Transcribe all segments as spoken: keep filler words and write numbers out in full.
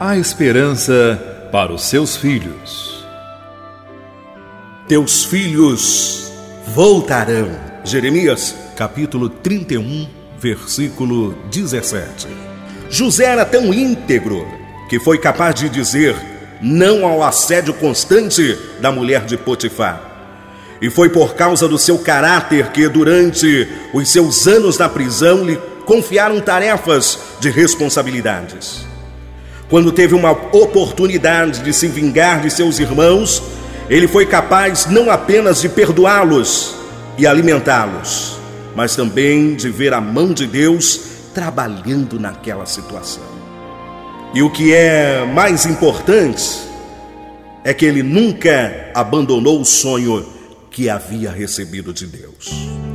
há esperança para os seus filhos. Teus filhos voltarão. Jeremias, capítulo trinta e um, versículo dezessete. José era tão íntegro que foi capaz de dizer não ao assédio constante da mulher de Potifar. E foi por causa do seu caráter que, durante os seus anos na prisão, lhe confiaram tarefas de responsabilidades. Quando teve uma oportunidade de se vingar de seus irmãos, ele foi capaz não apenas de perdoá-los e alimentá-los, mas também de ver a mão de Deus trabalhando naquela situação. E o que é mais importante é que ele nunca abandonou o sonho que havia recebido de Deus.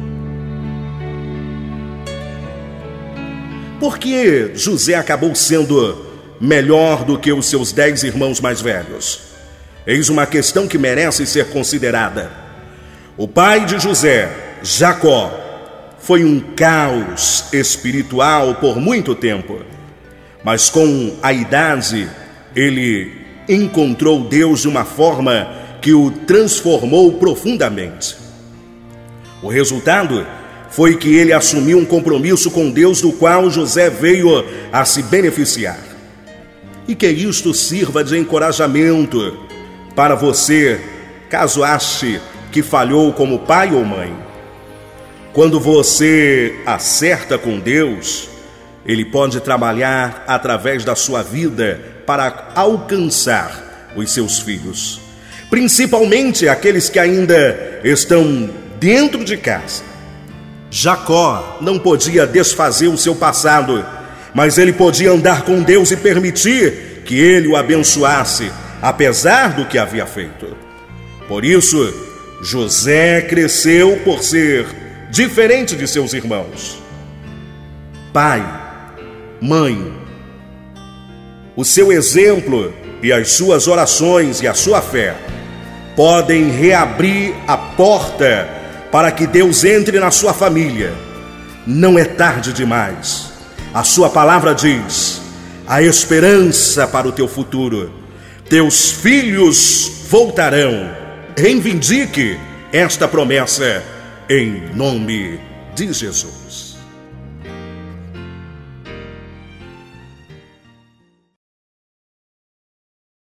Por que José acabou sendo melhor do que os seus dez irmãos mais velhos? Eis uma questão que merece ser considerada. O pai de José, Jacó, foi um caos espiritual por muito tempo, mas com a idade ele encontrou Deus de uma forma que o transformou profundamente. O resultado foi que ele assumiu um compromisso com Deus do qual José veio a se beneficiar. E que isto sirva de encorajamento para você, caso ache que falhou como pai ou mãe. Quando você acerta com Deus, Ele pode trabalhar através da sua vida para alcançar os seus filhos, principalmente aqueles que ainda estão dentro de casa. Jacó não podia desfazer o seu passado, mas ele podia andar com Deus e permitir que ele o abençoasse, apesar do que havia feito. Por isso, José cresceu por ser diferente de seus irmãos. Pai, mãe, o seu exemplo e as suas orações e a sua fé podem reabrir a porta para que Deus entre na sua família. Não é tarde demais. A sua palavra diz: há esperança para o teu futuro. Teus filhos voltarão. Reivindique esta promessa em nome de Jesus.